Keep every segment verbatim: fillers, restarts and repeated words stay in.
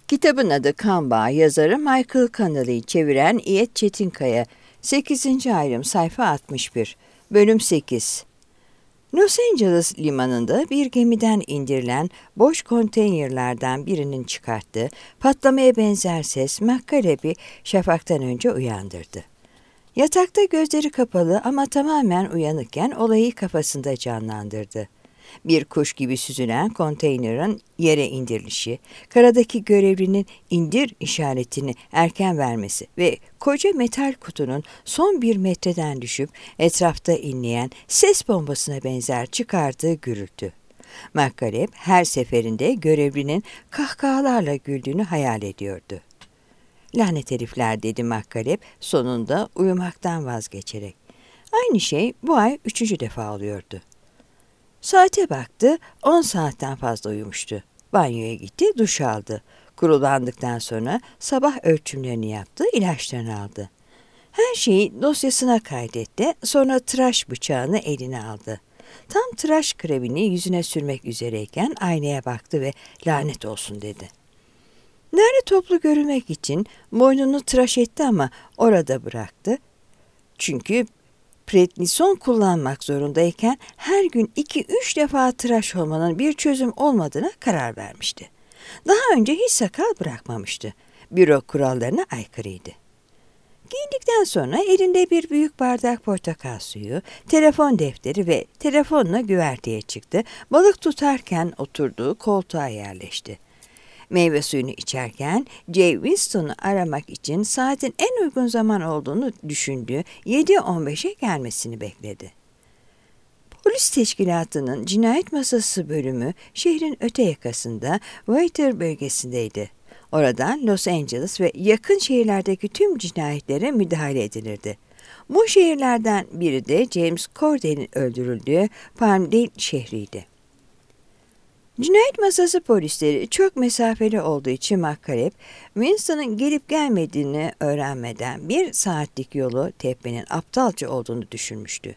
Kitabın adı Kan Bağı, yazarı Michael Connelly'i çeviren İyet Çetinkaya. sekizinci ayrım, sayfa altmış bir. Bölüm sekiz. Los Angeles limanında bir gemiden indirilen boş konteynerlerden birinin çıkarttığı patlamaya benzer ses McCaleb'i şafaktan önce uyandırdı. Yatakta gözleri kapalı ama tamamen uyanıkken olayı kafasında canlandırdı. Bir kuş gibi süzülen konteynerin yere indirilişi, karadaki görevlinin indir işaretini erken vermesi ve koca metal kutunun son bir metreden düşüp etrafta inleyen ses bombasına benzer çıkardığı gürültü. McCaleb her seferinde görevlinin kahkahalarla güldüğünü hayal ediyordu. "Lanet herifler," dedi McCaleb sonunda uyumaktan vazgeçerek. Aynı şey bu ay üçüncü defa oluyordu. Saate baktı, on saatten fazla uyumuştu. Banyoya gitti, duş aldı. Kurulandıktan sonra sabah ölçümlerini yaptı, ilaçlarını aldı. Her şeyi dosyasına kaydetti, sonra tıraş bıçağını eline aldı. Tam tıraş kremini yüzüne sürmek üzereyken aynaya baktı ve "lanet olsun" dedi. Derli toplu görünmek için boynunu tıraş etti ama orada bıraktı. Çünkü prednison kullanmak zorundayken her gün iki üç defa tıraş olmanın bir çözüm olmadığına karar vermişti. Daha önce hiç sakal bırakmamıştı. Büro kurallarına aykırıydı. Giyindikten sonra elinde bir büyük bardak portakal suyu, telefon defteri ve telefonla güverteye çıktı. Balık tutarken oturduğu koltuğa yerleşti. Meyve suyunu içerken Jay Winston'u aramak için saatin en uygun zaman olduğunu düşündüğü yedi on beşe gelmesini bekledi. Polis teşkilatının cinayet masası bölümü şehrin öte yakasında Whittier bölgesindeydi. Oradan Los Angeles ve yakın şehirlerdeki tüm cinayetlere müdahale edilirdi. Bu şehirlerden biri de James Corday'nin öldürüldüğü Palmdale şehriydi. Cinayet masası polisleri çok mesafeli olduğu için McCaleb, Winston'ın gelip gelmediğini öğrenmeden bir saatlik yolu tepmenin aptalca olduğunu düşünmüştü.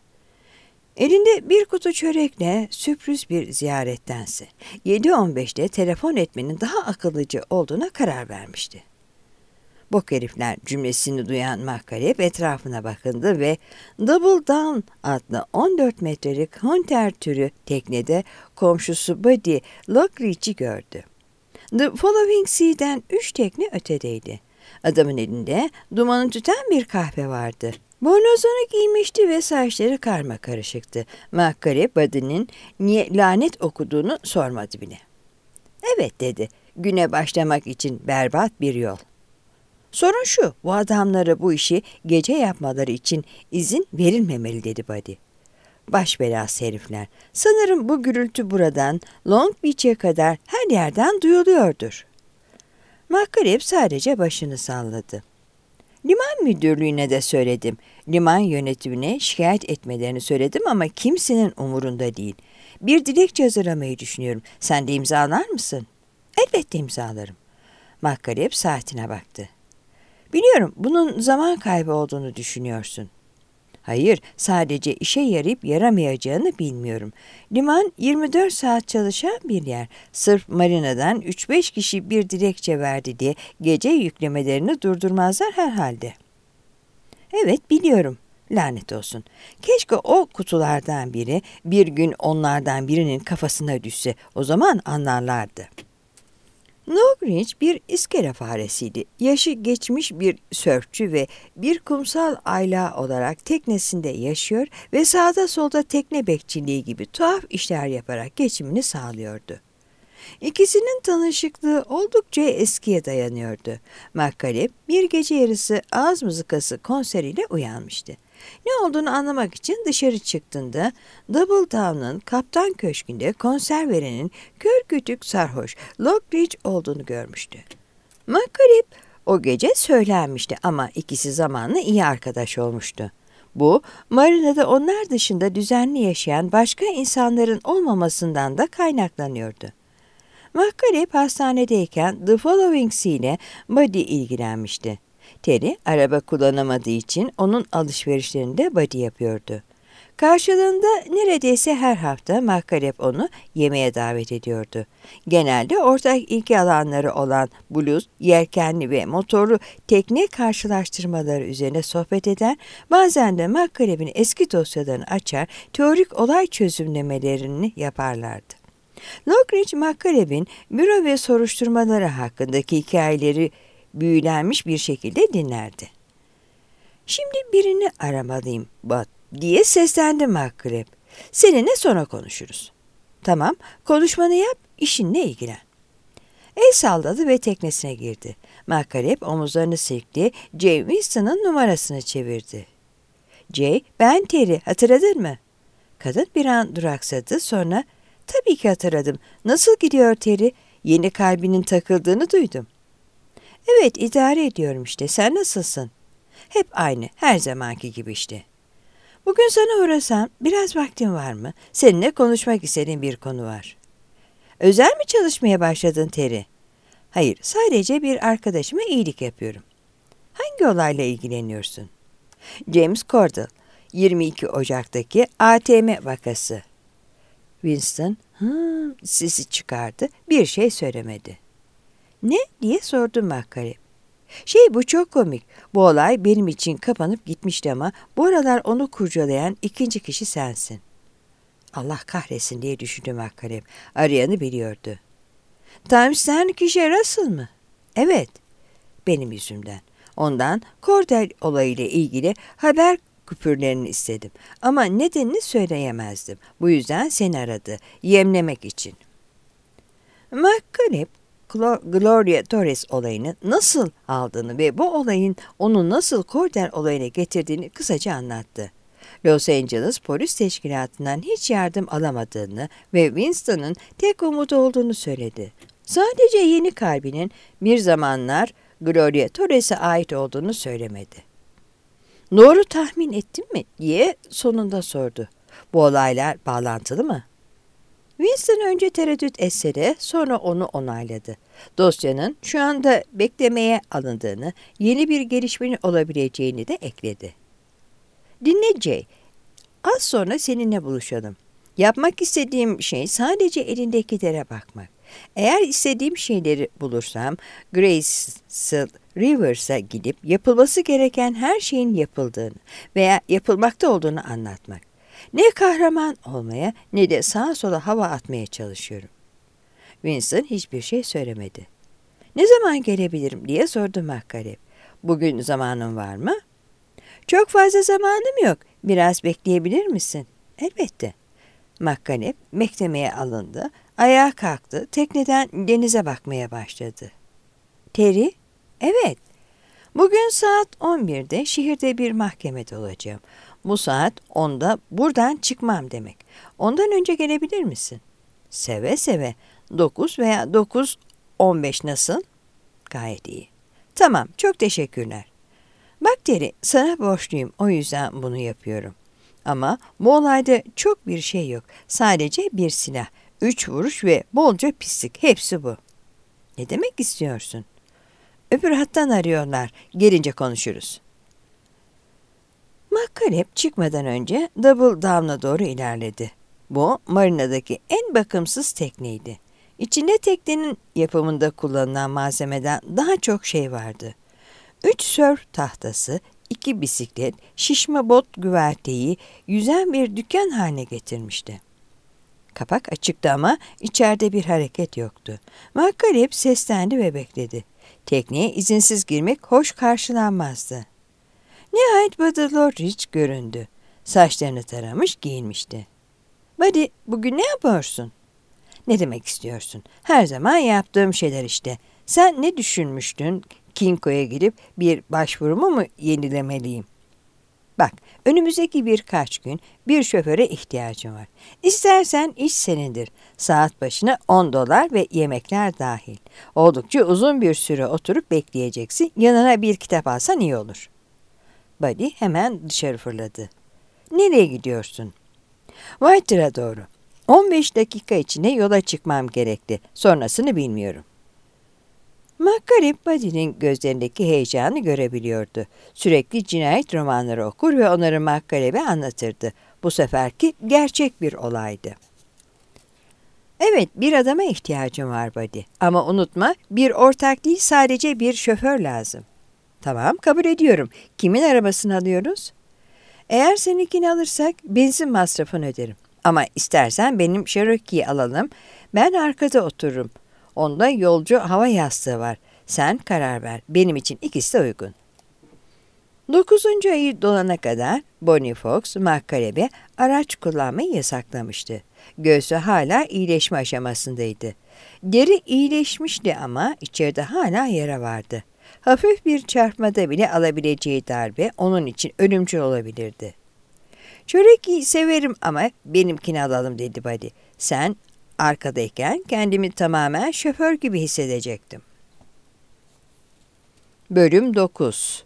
Elinde bir kutu çörekle sürpriz bir ziyarettense yedi on beşte telefon etmenin daha akıllıca olduğuna karar vermişti. "Bok herifler" cümlesini duyan McCaleb etrafına bakındı ve Double Down adlı on dört metrelik Hunter türü teknede komşusu Buddy Lockridge'i gördü. The Following Sea'den üç tekne ötedeydi. Adamın elinde dumanı tüten bir kahve vardı. Bornozunu giymişti ve saçları karmakarışıktı. McCaleb Buddy'nin niye lanet okuduğunu sormadı bile. "Evet," dedi, "güne başlamak için berbat bir yol. Sorun şu, bu adamlara bu işi gece yapmaları için izin verilmemeli," dedi Buddy. "Baş belası herifler. Sanırım bu gürültü buradan Long Beach'e kadar her yerden duyuluyordur." McCaleb sadece başını salladı. "Liman müdürlüğüne de söyledim. Liman yönetimine şikayet etmelerini söyledim ama kimsenin umurunda değil. Bir dilekçe hazırlamayı düşünüyorum. Sen de imzalar mısın?" "Elbette imzalarım." McCaleb saatine baktı. "Biliyorum, bunun zaman kaybı olduğunu düşünüyorsun." "Hayır, sadece işe yarayıp yaramayacağını bilmiyorum. Liman yirmi dört saat çalışan bir yer. Sırf marinadan üç beş kişi bir dilekçe verdi diye gece yüklemelerini durdurmazlar herhalde." "Evet, biliyorum. Lanet olsun. Keşke o kutulardan biri bir gün onlardan birinin kafasına düşse. O zaman anlarlardı." Lockridge bir iskele faresiydi. Yaşı geçmiş bir sörfçü ve bir kumsal aylağı olarak teknesinde yaşıyor ve sağda solda tekne bekçiliği gibi tuhaf işler yaparak geçimini sağlıyordu. İkisinin tanışıklığı oldukça eskiye dayanıyordu. McCaleb bir gece yarısı ağız mızıkası konseriyle uyanmıştı. Ne olduğunu anlamak için dışarı çıktığında Double Down'ın kaptan köşkünde konser verenin kör kütük sarhoş Lockridge olduğunu görmüştü. McCaleb o gece söylenmişti ama ikisi zamanla iyi arkadaş olmuştu. Bu, marinada onlar dışında düzenli yaşayan başka insanların olmamasından da kaynaklanıyordu. McCaleb hastanedeyken The Following Sea ile Buddy ilgilenmişti. Terry araba kullanamadığı için onun alışverişlerini de Buddy yapıyordu. Karşılığında neredeyse her hafta McCaleb onu yemeğe davet ediyordu. Genelde ortak ilgi alanları olan blues, yelkenli ve motorlu tekne karşılaştırmaları üzerine sohbet eden, bazen de McCaleb'in eski dosyalarını açar, teorik olay çözümlemelerini yaparlardı. Lockridge, McCaleb'in büro ve soruşturmaları hakkındaki hikayeleri büyülenmiş bir şekilde dinlerdi. "Şimdi birini aramalıyım, Bud," diye seslendi McCaleb. "Seninle sonra konuşuruz." "Tamam, konuşmanı yap, işinle ilgilen." El salladı ve teknesine girdi. McCaleb omuzlarını silkti, Jay Winston'ın numarasını çevirdi. "Jay, ben Terry, hatırladın mı?" Kadın bir an duraksadı, sonra "Tabii ki hatırladım. Nasıl gidiyor Terry? Yeni kalbinin takıldığını duydum." "Evet, idare ediyorum işte. Sen nasılsın?" "Hep aynı, her zamanki gibi işte." "Bugün sana uğrasam, biraz vaktin var mı? Seninle konuşmak istediğim bir konu var." "Özel mi çalışmaya başladın Terry?" "Hayır, sadece bir arkadaşıma iyilik yapıyorum." "Hangi olayla ilgileniyorsun?" "James Cordell, yirmi iki Ocak'taki A T M vakası." Winston "Hımm" sesi çıkardı, bir şey söylemedi. "Ne?" diye sordu McCaleb. "Şey, bu çok komik. Bu olay benim için kapanıp gitmişti ama bu aralar onu kurcalayan ikinci kişi sensin." "Allah kahretsin," diye düşündü McCaleb. Arayanı biliyordu. "Times'ten kişi Russell mı?" "Evet." "Benim yüzümden. Ondan Cordell olayıyla ilgili haber küpürlerini istedim. Ama nedenini söyleyemezdim. Bu yüzden seni aradı. Yemlemek için." McCaleb, Gloria Torres olayını nasıl aldığını ve bu olayın onu nasıl Cordell olayına getirdiğini kısaca anlattı. Los Angeles Polis Teşkilatı'ndan hiç yardım alamadığını ve Winston'ın tek umudu olduğunu söyledi. Sadece yeni kalbinin bir zamanlar Gloria Torres'e ait olduğunu söylemedi. "Doğru tahmin ettin mi?" diye sonunda sordu. "Bu olaylar bağlantılı mı?" Winston önce tereddüt etse de sonra onu onayladı. Dosyanın şu anda beklemeye alındığını, yeni bir gelişmenin olabileceğini de ekledi. "Dinle Jay, az sonra seninle buluşalım. Yapmak istediğim şey sadece elindekilere bakmak. Eğer istediğim şeyleri bulursam Grace Rivers'a gidip yapılması gereken her şeyin yapıldığını veya yapılmakta olduğunu anlatmak. Ne kahraman olmaya ne de sağa sola hava atmaya çalışıyorum." Winston hiçbir şey söylemedi. "Ne zaman gelebilirim?" diye sordu McCaleb. "Bugün zamanın var mı?" "Çok fazla zamanım yok. Biraz bekleyebilir misin?" "Elbette." McCaleb beklemeye alındı. Ayağa kalktı. Tekneden denize bakmaya başladı. "Terry?" "Evet." "Bugün saat on birde şehirde bir mahkemede olacağım. Bu saat onda buradan çıkmam demek. Ondan önce gelebilir misin?" "Seve seve. dokuz veya dokuz on beş nasıl?" "Gayet iyi." "Tamam, çok teşekkürler." "Bak Terry, sana borçluyum, o yüzden bunu yapıyorum. Ama bu olayda çok bir şey yok. Sadece bir silah, üç vuruş ve bolca pislik. Hepsi bu." "Ne demek istiyorsun?" "Öbür hattan arıyorlar. Gelince konuşuruz." McCaleb çıkmadan önce Double Down'a doğru ilerledi. Bu, marinadaki en bakımsız tekneydi. İçinde teknenin yapımında kullanılan malzemeden daha çok şey vardı. Üç sörf tahtası, iki bisiklet, şişme bot güverteyi yüzen bir dükkan haline getirmişti. Kapak açıktı ama içeride bir hareket yoktu. McCaleb seslendi ve bekledi. Tekneye izinsiz girmek hoş karşılanmazdı. Nihayet Buddy Lockridge göründü. Saçlarını taramış giyinmişti. "Buddy, bugün ne yapıyorsun?" "Ne demek istiyorsun? Her zaman yaptığım şeyler işte. Sen ne düşünmüştün? Kinko'ya girip bir başvurumu mu yenilemeliyim?" "Bak, önümüzdeki birkaç gün bir şoföre ihtiyacım var. İstersen iş senindir. Saat başına on dolar ve yemekler dahil. Oldukça uzun bir süre oturup bekleyeceksin. Yanına bir kitap alsan iyi olur." Buddy hemen dışarı fırladı. "Nereye gidiyorsun?" "Whitehall'a doğru. on beş dakika içinde yola çıkmam gerekli. Sonrasını bilmiyorum." McCaleb, Buddy'nin gözlerindeki heyecanı görebiliyordu. Sürekli cinayet romanları okur ve onları McCaleb'e anlatırdı. Bu seferki gerçek bir olaydı. Evet, bir adama ihtiyacım var Buddy. Ama unutma, bir ortak değil, sadece bir şoför lazım. Tamam, kabul ediyorum. Kimin arabasını alıyoruz? Eğer seninkini alırsak benzin masrafını öderim. Ama istersen benim Cherokee'yi alalım. Ben arkada otururum. Onda yolcu hava yastığı var. Sen karar ver. Benim için ikisi de uygun. Dokuzuncu ayı dolana kadar Bonnie Fox, McCareb'e araç kullanmayı yasaklamıştı. Göğsü hala iyileşme aşamasındaydı. Deri iyileşmişti ama içeride hala yara vardı. Hafif bir çarpmada bile alabileceği darbe onun için ölümcül olabilirdi. Çöreği severim ama benimkini alalım dedi Buddy. Sen arkadayken kendimi tamamen şoför gibi hissedecektim. Bölüm dokuz.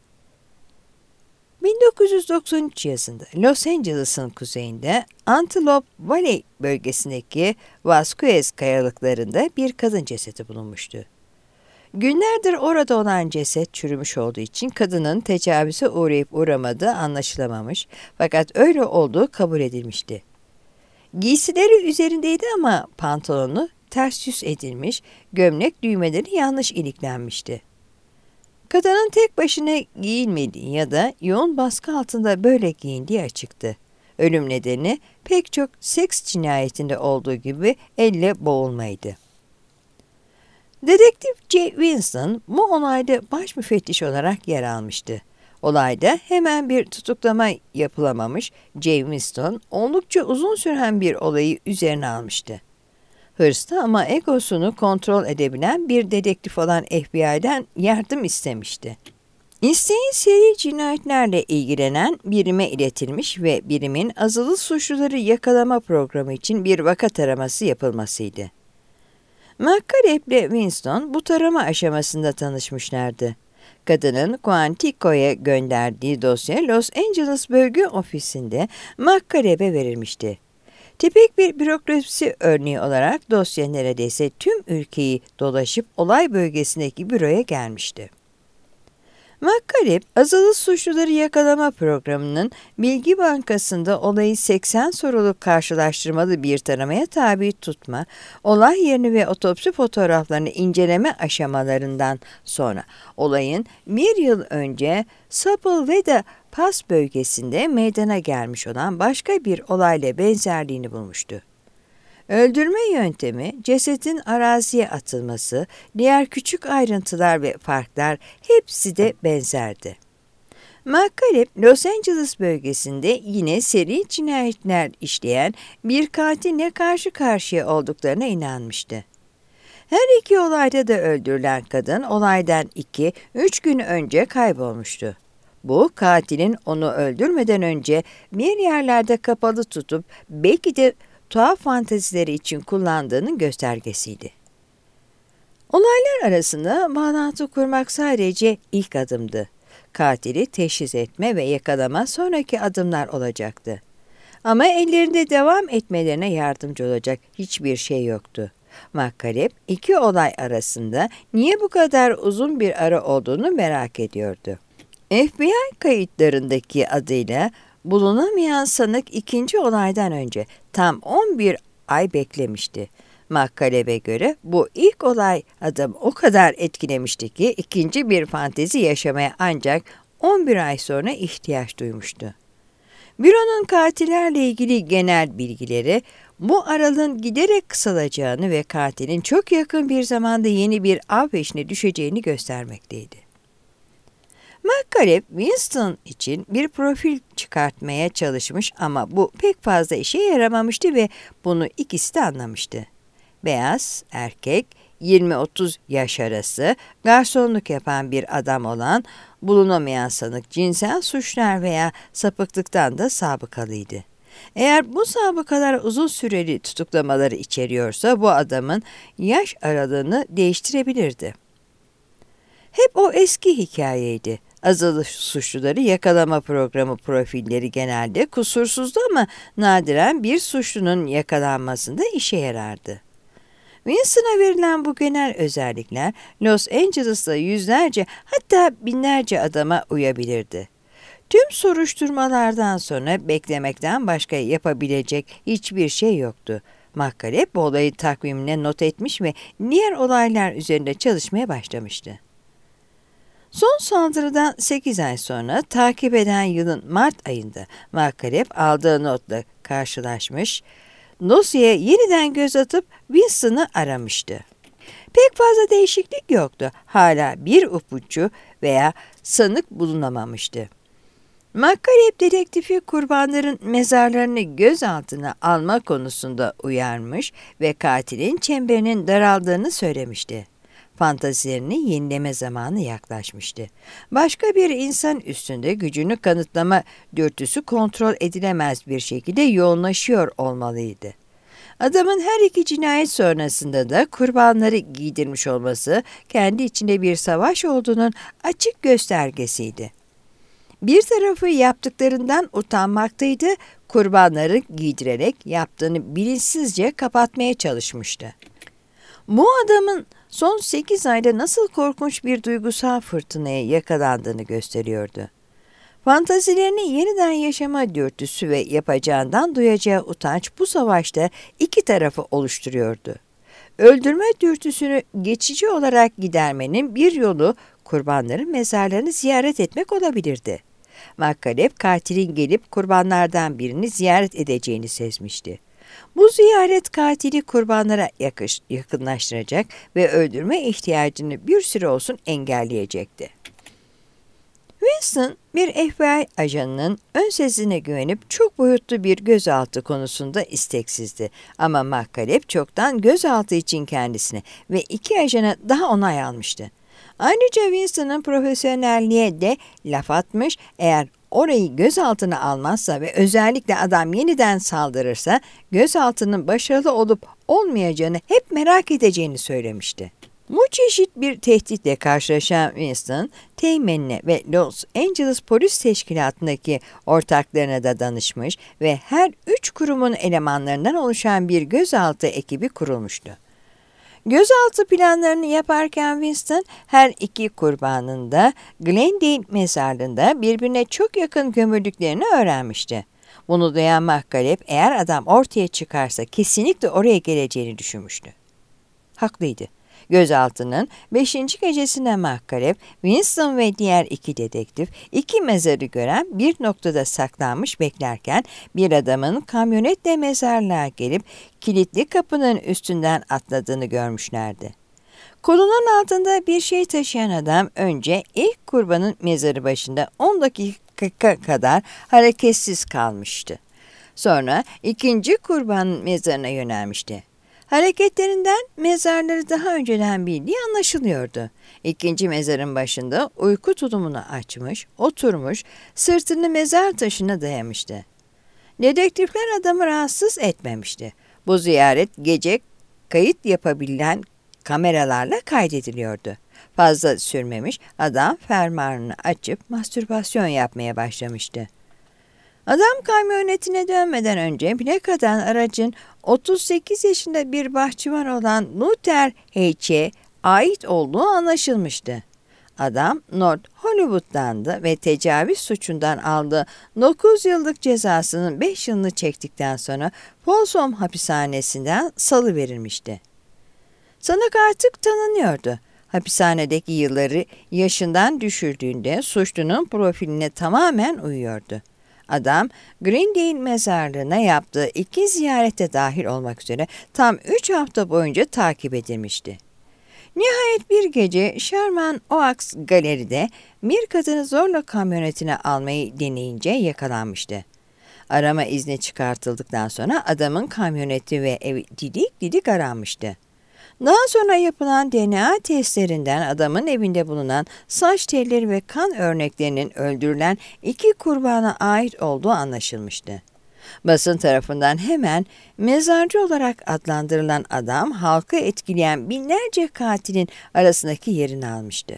bin dokuz yüz doksan üç yazında Los Angeles'ın kuzeyinde Antelope Valley bölgesindeki Vasquez kayalıklarında bir kadın cesedi bulunmuştu. Günlerdir orada olan ceset çürümüş olduğu için kadının tecavüze uğrayıp uğramadığı anlaşılamamış, fakat öyle olduğu kabul edilmişti. Giysileri üzerindeydi ama pantolonu ters yüz edilmiş, gömlek düğmeleri yanlış iliklenmişti. Kadının tek başına giyinmediği ya da yoğun baskı altında böyle giyindiği açıktı. Ölüm nedeni pek çok seks cinayetinde olduğu gibi elle boğulmaydı. Dedektif J. Winston bu olayda baş müfettiş olarak yer almıştı. Olayda hemen bir tutuklama yapılamamış, J. Winston oldukça uzun süren bir olayı üzerine almıştı. Hırslı ama egosunu kontrol edebilen bir dedektif olan F B I'den yardım istemişti. İsteğin seri cinayetlerle ilgilenen birime iletilmiş ve birimin azılı suçluları yakalama programı için bir vaka taraması yapılmasıydı. McCaleb ile Winston bu tarama aşamasında tanışmışlardı. Kadının Quantico'ya gönderdiği dosya Los Angeles Bölge Ofisi'nde McCaleb'e verilmişti. Tipik bir bürokrasi örneği olarak dosya neredeyse tüm ülkeyi dolaşıp olay bölgesindeki büroya gelmişti. McCaleb, azılı suçluları yakalama programının bilgi bankasında olayı seksen soruluk karşılaştırmalı bir taramaya tabi tutma, olay yerini ve otopsi fotoğraflarını inceleme aşamalarından sonra olayın bir yıl önce Sepulveda Pass bölgesinde meydana gelmiş olan başka bir olayla benzerliğini bulmuştu. Öldürme yöntemi, cesedin araziye atılması, diğer küçük ayrıntılar ve farklar hepsi de benzerdi. McCaleb, Los Angeles bölgesinde yine seri cinayetler işleyen bir katille karşı karşıya olduklarına inanmıştı. Her iki olayda da öldürülen kadın olaydan iki üç gün önce kaybolmuştu. Bu, katilin onu öldürmeden önce bir yerlerde kapalı tutup belki de tuhaf fantezileri için kullandığının göstergesiydi. Olaylar arasında bağlantı kurmak sadece ilk adımdı. Katili teşhis etme ve yakalama sonraki adımlar olacaktı. Ama ellerinde devam etmelerine yardımcı olacak hiçbir şey yoktu. McCaleb iki olay arasında niye bu kadar uzun bir ara olduğunu merak ediyordu. F B I kayıtlarındaki adıyla bulunamayan sanık ikinci olaydan önce tam on bir ay beklemişti. McCaleb'e göre bu ilk olay adamı o kadar etkilemişti ki ikinci bir fantezi yaşamaya ancak on bir ay sonra ihtiyaç duymuştu. Büronun katillerle ilgili genel bilgileri bu aralığın giderek kısalacağını ve katilin çok yakın bir zamanda yeni bir av peşine düşeceğini göstermekteydi. McCaleb, Winston için bir profil çıkartmaya çalışmış ama bu pek fazla işe yaramamıştı ve bunu ikisi de anlamıştı. Beyaz, erkek, yirmi otuz yaş arası, garsonluk yapan bir adam olan, bulunamayan sanık cinsel suçlar veya sapıklıktan da sabıkalıydı. Eğer bu sabıkalar uzun süreli tutuklamaları içeriyorsa bu adamın yaş aralığını değiştirebilirdi. Hep o eski hikayeydi. Azılı suçluları yakalama programı profilleri genelde kusursuzdu ama nadiren bir suçlunun yakalanmasında işe yarardı. Winston'a verilen bu genel özellikler Los Angeles'ta yüzlerce hatta binlerce adama uyabilirdi. Tüm soruşturmalardan sonra beklemekten başka yapabilecek hiçbir şey yoktu. McCaleb bu olayı takvimine not etmiş ve diğer olaylar üzerinde çalışmaya başlamıştı. Son saldırıdan sekiz ay sonra takip eden yılın Mart ayında McCaleb aldığı notla karşılaşmış, dosyaya yeniden göz atıp Winston'ı aramıştı. Pek fazla değişiklik yoktu. Hala bir ipucu veya sanık bulunamamıştı. McCaleb dedektifi kurbanların mezarlarını gözaltına alma konusunda uyarmış ve katilin çemberinin daraldığını söylemişti. Fantazilerini yenileme zamanı yaklaşmıştı. Başka bir insan üstünde gücünü kanıtlama dürtüsü kontrol edilemez bir şekilde yoğunlaşıyor olmalıydı. Adamın her iki cinayet sonrasında da kurbanları giydirmiş olması kendi içinde bir savaş olduğunun açık göstergesiydi. Bir tarafı yaptıklarından utanmaktaydı, kurbanları giydirerek yaptığını bilinçsizce kapatmaya çalışmıştı. Bu adamın son sekiz ayda nasıl korkunç bir duygusal fırtınaya yakalandığını gösteriyordu. Fantazilerini yeniden yaşama dürtüsü ve yapacağından duyacağı utanç bu savaşta iki tarafı oluşturuyordu. Öldürme dürtüsünü geçici olarak gidermenin bir yolu kurbanların mezarlarını ziyaret etmek olabilirdi. McCaleb katilin gelip kurbanlardan birini ziyaret edeceğini sezmişti. Bu ziyaret katili kurbanlara yakış, yakınlaştıracak ve öldürme ihtiyacını bir süre olsun engelleyecekti. Winston bir F B I ajanının ön sezine güvenip çok boyutlu bir gözaltı konusunda isteksizdi. Ama McCaleb çoktan gözaltı için kendisine ve iki ajana daha onay almıştı. Ayrıca Winston'ın profesyonelliğe de laf atmış, eğer orayı gözaltına almazsa ve özellikle adam yeniden saldırırsa gözaltının başarılı olup olmayacağını hep merak edeceğini söylemişti. Bu çeşit bir tehditle karşılaşan Winston, teğmenine ve Los Angeles Polis Teşkilatı'ndaki ortaklarına da danışmış ve her üç kurumun elemanlarından oluşan bir gözaltı ekibi kurulmuştu. Gözaltı planlarını yaparken Winston her iki kurbanın da Glendale mezarlığında birbirine çok yakın gömüldüklerini öğrenmişti. Bunu duyan McCaleb eğer adam ortaya çıkarsa kesinlikle oraya geleceğini düşünmüştü. Haklıydı. Gözaltının beşinci gecesinde McCaleb, Winston ve diğer iki dedektif iki mezarı gören bir noktada saklanmış beklerken bir adamın kamyonetle mezarlığa gelip kilitli kapının üstünden atladığını görmüşlerdi. Kolunun altında bir şey taşıyan adam önce ilk kurbanın mezarı başında on dakika kadar hareketsiz kalmıştı. Sonra ikinci kurbanın mezarına yönelmişti. Hareketlerinden mezarları daha önceden bildiği anlaşılıyordu. İkinci mezarın başında uyku tulumunu açmış, oturmuş, sırtını mezar taşına dayamıştı. Dedektifler adamı rahatsız etmemişti. Bu ziyaret gece kayıt yapabilen kameralarla kaydediliyordu. Fazla sürmemiş, adam fermuarını açıp mastürbasyon yapmaya başlamıştı. Adam kamyonetine dönmeden önce plakadan aracın otuz sekiz yaşında bir bahçıvan olan Luther H'e ait olduğu anlaşılmıştı. Adam North Hollywood'dandı ve tecavüz suçundan aldığı dokuz yıllık cezasının beş yılını çektikten sonra Folsom hapishanesinden salıverilmişti. Sanık artık tanınıyordu. Hapishanedeki yılları yaşından düşürdüğünde suçlunun profiline tamamen uyuyordu. Adam, Glendale mezarlığına yaptığı iki ziyarete dahil olmak üzere tam üç hafta boyunca takip edilmişti. Nihayet bir gece Sherman Oaks galeride bir kadını zorla kamyonetine almayı deneyince yakalanmıştı. Arama izni çıkartıldıktan sonra adamın kamyoneti ve evi didik didik aranmıştı. Daha sonra yapılan D N A testlerinden adamın evinde bulunan saç telleri ve kan örneklerinin öldürülen iki kurbana ait olduğu anlaşılmıştı. Basın tarafından hemen mezarcı olarak adlandırılan adam halkı etkileyen binlerce katilin arasındaki yerini almıştı.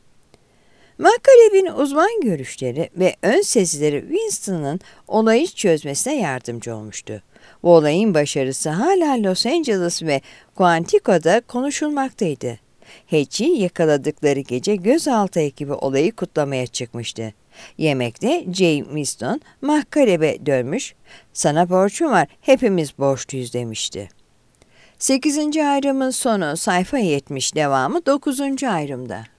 McCaleb'in uzman görüşleri ve ön sezileri Winston'ın olayı çözmesine yardımcı olmuştu. Bu olayın başarısı hala Los Angeles ve Quantico'da konuşulmaktaydı. Hatch'i yakaladıkları gece gözaltı ekibi olayı kutlamaya çıkmıştı. Yemekte Jay Miston mahkalebe dönmüş, "Sana borcum var, hepimiz borçluyuz" demişti. sekizinci ayrımın sonu sayfa yetmiş, devamı dokuzuncu ayrımda.